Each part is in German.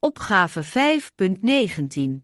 Opgave 5.19.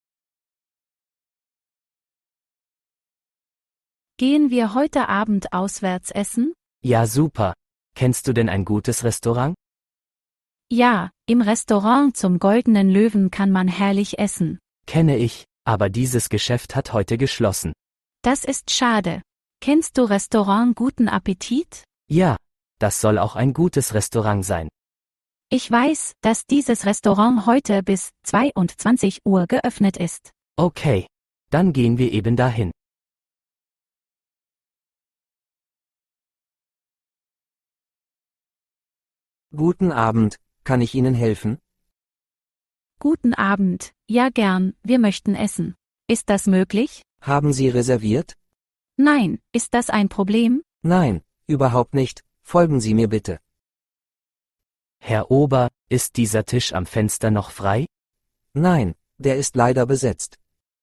Gehen wir heute Abend auswärts essen? Ja, super. Kennst du denn ein gutes Restaurant? Ja, im Restaurant zum Goldenen Löwen kann man herrlich essen. Kenne ich, aber dieses Geschäft hat heute geschlossen. Das ist schade. Kennst du Restaurant Guten Appetit? Ja, das soll auch ein gutes Restaurant sein. Ich weiß, dass dieses Restaurant heute bis 22 Uhr geöffnet ist. Okay, dann gehen wir eben dahin. Guten Abend, kann ich Ihnen helfen? Guten Abend, ja gern, wir möchten essen. Ist das möglich? Haben Sie reserviert? Nein, ist das ein Problem? Nein, überhaupt nicht, folgen Sie mir bitte. Herr Ober, ist dieser Tisch am Fenster noch frei? Nein, der ist leider besetzt.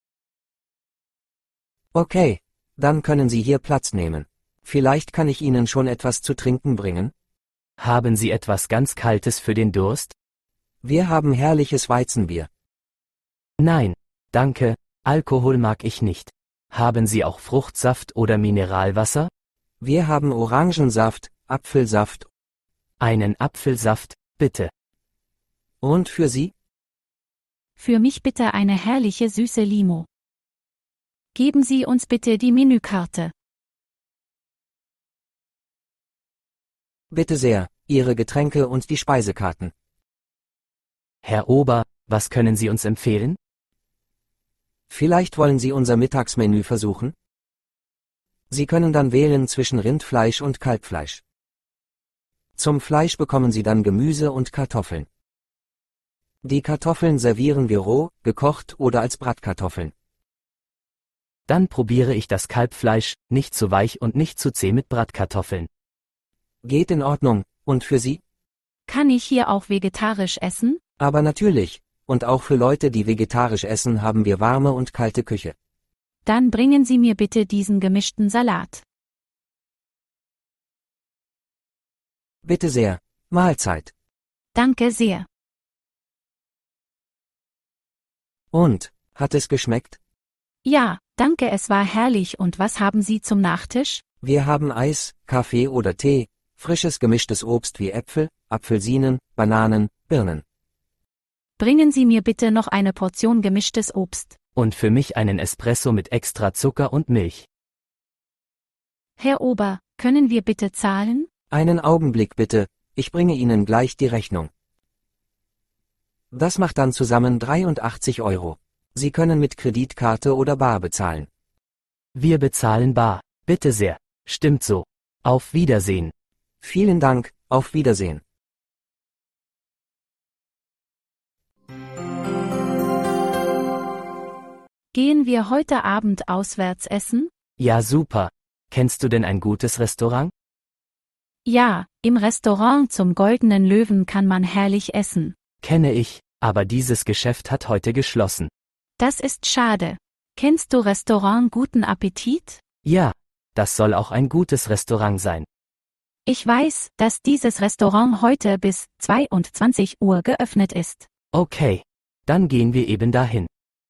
Okay, dann können Sie hier Platz nehmen. Vielleicht kann ich Ihnen schon etwas zu trinken bringen? Haben Sie etwas ganz Kaltes für den Durst? Wir haben herrliches Weizenbier. Nein, danke, Alkohol mag ich nicht. Haben Sie auch Fruchtsaft oder Mineralwasser? Wir haben Orangensaft, Apfelsaft. Einen Apfelsaft, bitte. Und für Sie? Für mich bitte eine herrliche süße Limo. Geben Sie uns bitte die Menükarte. Bitte sehr, Ihre Getränke und die Speisekarten. Herr Ober, was können Sie uns empfehlen? Vielleicht wollen Sie unser Mittagsmenü versuchen? Sie können dann wählen zwischen Rindfleisch und Kalbfleisch. Zum Fleisch bekommen Sie dann Gemüse und Kartoffeln. Die Kartoffeln servieren wir roh, gekocht oder als Bratkartoffeln. Dann probiere ich das Kalbfleisch, nicht zu weich und nicht zu zäh mit Bratkartoffeln. Geht in Ordnung, und für Sie? Kann ich hier auch vegetarisch essen? Aber natürlich, und auch für Leute, die vegetarisch essen, haben wir warme und kalte Küche. Dann bringen Sie mir bitte diesen gemischten Salat. Bitte sehr, Mahlzeit. Danke sehr. Und, hat es geschmeckt? Ja, danke, es war herrlich. Und was haben Sie zum Nachtisch? Wir haben Eis, Kaffee oder Tee, frisches gemischtes Obst wie Äpfel, Apfelsinen, Bananen, Birnen. Bringen Sie mir bitte noch eine Portion gemischtes Obst. Und für mich einen Espresso mit extra Zucker und Milch. Herr Ober, können wir bitte zahlen? Einen Augenblick bitte, ich bringe Ihnen gleich die Rechnung. Das macht dann zusammen 83 Euro. Sie können mit Kreditkarte oder bar bezahlen. Wir bezahlen bar, bitte sehr. Stimmt so. Auf Wiedersehen. Vielen Dank, auf Wiedersehen. Gehen wir heute Abend auswärts essen? Ja, super. Kennst du denn ein gutes Restaurant? Ja, im Restaurant zum Goldenen Löwen kann man herrlich essen. Kenne ich, aber dieses Geschäft hat heute geschlossen. Das ist schade. Kennst du Restaurant Guten Appetit? Ja, das soll auch ein gutes Restaurant sein. Ich weiß, dass dieses Restaurant heute bis 22 Uhr geöffnet ist. Okay, dann gehen wir eben dahin.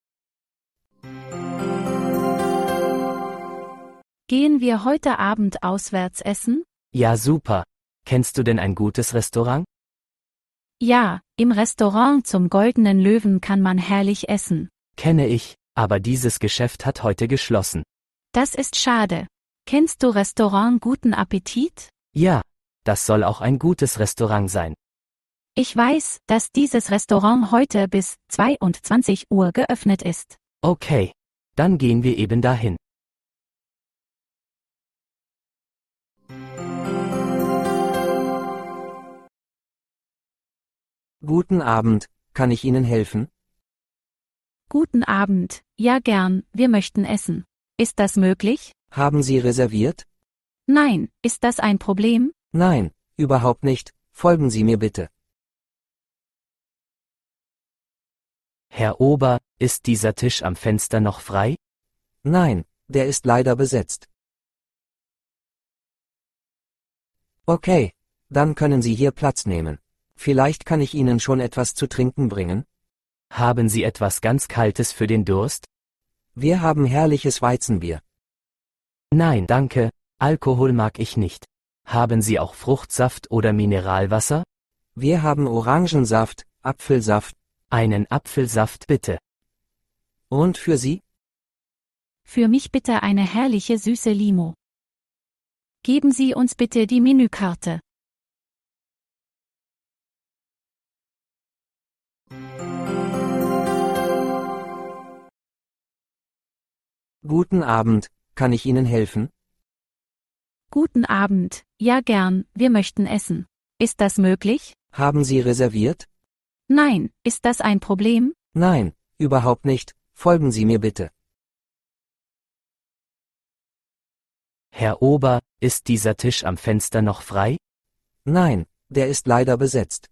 Gehen wir heute Abend auswärts essen? Ja, super. Kennst du denn ein gutes Restaurant? Ja, im Restaurant zum Goldenen Löwen kann man herrlich essen. Kenne ich, aber dieses Geschäft hat heute geschlossen. Das ist schade. Kennst du Restaurant Guten Appetit? Ja, das soll auch ein gutes Restaurant sein. Ich weiß, dass dieses Restaurant heute bis 22 Uhr geöffnet ist. Okay, dann gehen wir eben dahin. Guten Abend, kann ich Ihnen helfen? Guten Abend, ja gern, wir möchten essen. Ist das möglich? Haben Sie reserviert? Nein, ist das ein Problem? Nein, überhaupt nicht, folgen Sie mir bitte. Herr Ober, ist dieser Tisch am Fenster noch frei? Nein, der ist leider besetzt. Okay, dann können Sie hier Platz nehmen. Vielleicht kann ich Ihnen schon etwas zu trinken bringen? Haben Sie etwas ganz Kaltes für den Durst? Wir haben herrliches Weizenbier. Nein, danke, Alkohol mag ich nicht. Haben Sie auch Fruchtsaft oder Mineralwasser? Wir haben Orangensaft, Apfelsaft. Einen Apfelsaft bitte. Und für Sie? Für mich bitte eine herrliche süße Limo. Geben Sie uns bitte die Menükarte. Guten Abend, kann ich Ihnen helfen? Guten Abend, ja gern, wir möchten essen. Ist das möglich? Haben Sie reserviert? Nein, ist das ein Problem? Nein, überhaupt nicht. Folgen Sie mir bitte. Herr Ober, ist dieser Tisch am Fenster noch frei? Nein, der ist leider besetzt.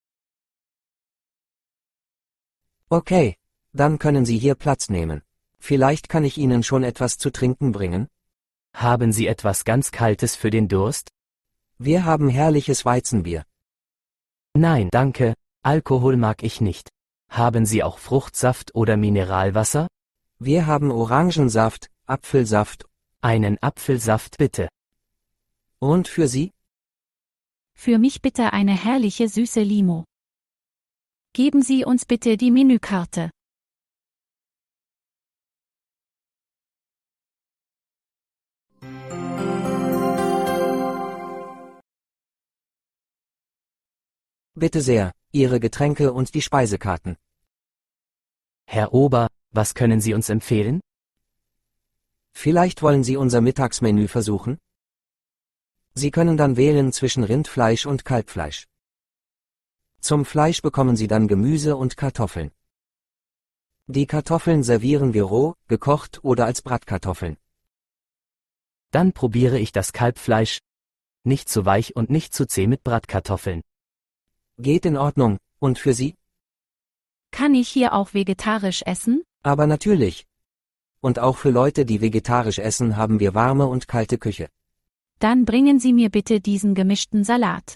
Okay, dann können Sie hier Platz nehmen. Vielleicht kann ich Ihnen schon etwas zu trinken bringen? Haben Sie etwas ganz Kaltes für den Durst? Wir haben herrliches Weizenbier. Nein, danke, Alkohol mag ich nicht. Haben Sie auch Fruchtsaft oder Mineralwasser? Wir haben Orangensaft, Apfelsaft. Einen Apfelsaft bitte. Und für Sie? Für mich bitte eine herrliche süße Limo. Geben Sie uns bitte die Menükarte. Bitte sehr, Ihre Getränke und die Speisekarten. Herr Ober, was können Sie uns empfehlen? Vielleicht wollen Sie unser Mittagsmenü versuchen? Sie können dann wählen zwischen Rindfleisch und Kalbfleisch. Zum Fleisch bekommen Sie dann Gemüse und Kartoffeln. Die Kartoffeln servieren wir roh, gekocht oder als Bratkartoffeln. Dann probiere ich das Kalbfleisch. Nicht zu weich und nicht zu zäh mit Bratkartoffeln. Geht in Ordnung, und für Sie? Kann ich hier auch vegetarisch essen? Aber natürlich. Und auch für Leute, die vegetarisch essen, haben wir warme und kalte Küche. Dann bringen Sie mir bitte diesen gemischten Salat.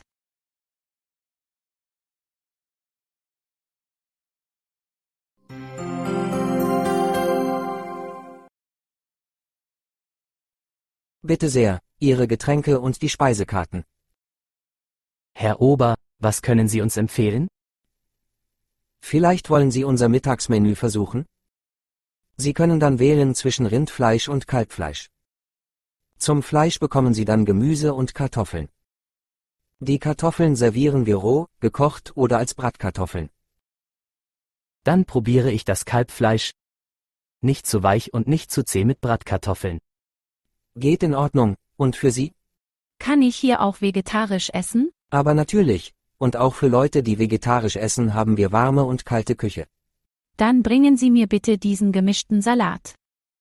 Bitte sehr, Ihre Getränke und die Speisekarten. Herr Ober, was können Sie uns empfehlen? Vielleicht wollen Sie unser Mittagsmenü versuchen? Sie können dann wählen zwischen Rindfleisch und Kalbfleisch. Zum Fleisch bekommen Sie dann Gemüse und Kartoffeln. Die Kartoffeln servieren wir roh, gekocht oder als Bratkartoffeln. Dann probiere ich das Kalbfleisch. Nicht zu weich und nicht zu zäh mit Bratkartoffeln. Geht in Ordnung, und für Sie? Kann ich hier auch vegetarisch essen? Aber natürlich, und auch für Leute, die vegetarisch essen, haben wir warme und kalte Küche. Dann bringen Sie mir bitte diesen gemischten Salat.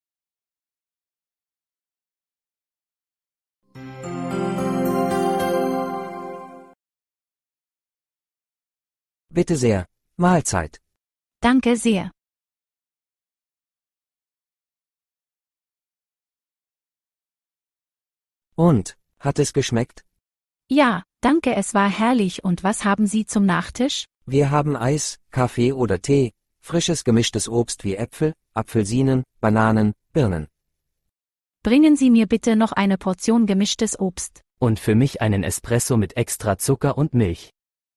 Bitte sehr, Mahlzeit. Danke sehr. Und, hat es geschmeckt? Ja, danke, es war herrlich. Und was haben Sie zum Nachtisch? Wir haben Eis, Kaffee oder Tee, frisches gemischtes Obst wie Äpfel, Apfelsinen, Bananen, Birnen. Bringen Sie mir bitte noch eine Portion gemischtes Obst. Und für mich einen Espresso mit extra Zucker und Milch.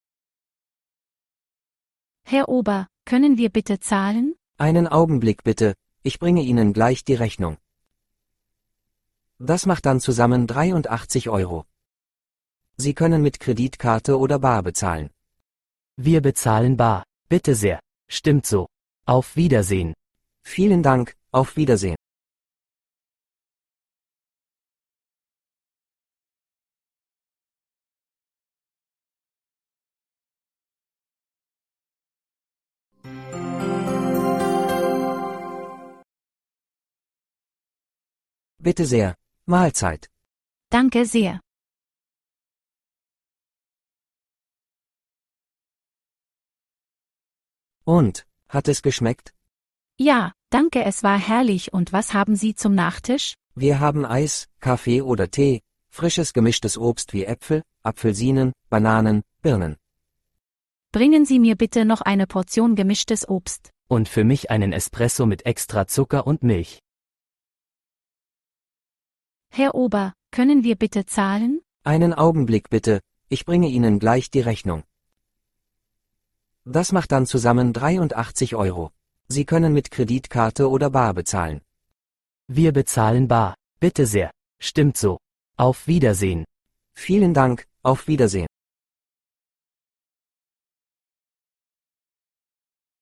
Herr Ober, können wir bitte zahlen? Einen Augenblick bitte, ich bringe Ihnen gleich die Rechnung. Das macht dann zusammen 83 €. Sie können mit Kreditkarte oder bar bezahlen. Wir bezahlen bar, bitte sehr. Stimmt so. Auf Wiedersehen. Vielen Dank, auf Wiedersehen. Bitte sehr, Mahlzeit. Danke sehr. Und, hat es geschmeckt? Ja, danke, es war herrlich. Und was haben Sie zum Nachtisch? Wir haben Eis, Kaffee oder Tee, frisches gemischtes Obst wie Äpfel, Apfelsinen, Bananen, Birnen. Bringen Sie mir bitte noch eine Portion gemischtes Obst. Und für mich einen Espresso mit extra Zucker und Milch. Herr Ober, können wir bitte zahlen? Einen Augenblick bitte, ich bringe Ihnen gleich die Rechnung. Das macht dann zusammen 83 Euro. Sie können mit Kreditkarte oder bar bezahlen. Wir bezahlen bar. Bitte sehr. Stimmt so. Auf Wiedersehen. Vielen Dank, auf Wiedersehen.